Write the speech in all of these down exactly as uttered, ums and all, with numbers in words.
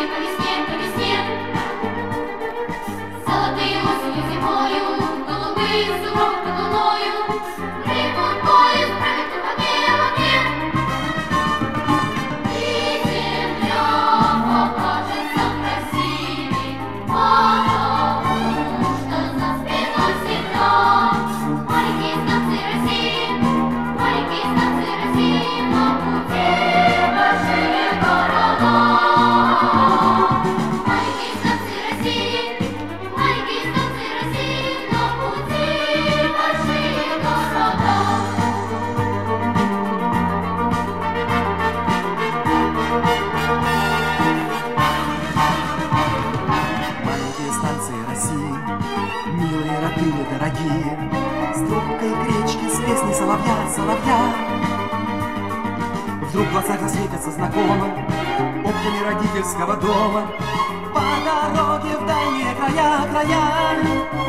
по весне, по весне. Золотые осенью, зимою, голубые сугробы под луною. Ревут поезд, правит в огне, в огне. И земля покажется красивей, потому что за спиной всегда маленькие станции России, маленькие станции России, на пути большие города. Маленькие станции России, маленькие станции России, на пути большие города. Маленькие станции России, милые, родные, дорогие, с трубкой гречки, с песней соловья, соловья. Вдруг в глазах засветятся знакомым окнами родительского дома по дороге в дальние края, края.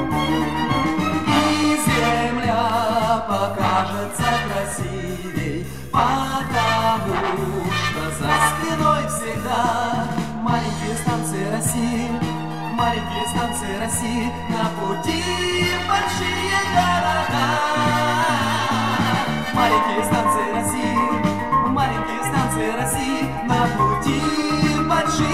И земля покажется красивей, потому что за спиной всегда маленькие станции России, маленькие станции России, на пути большие города. Маленькие станции России, маленькие станции России, на пути большие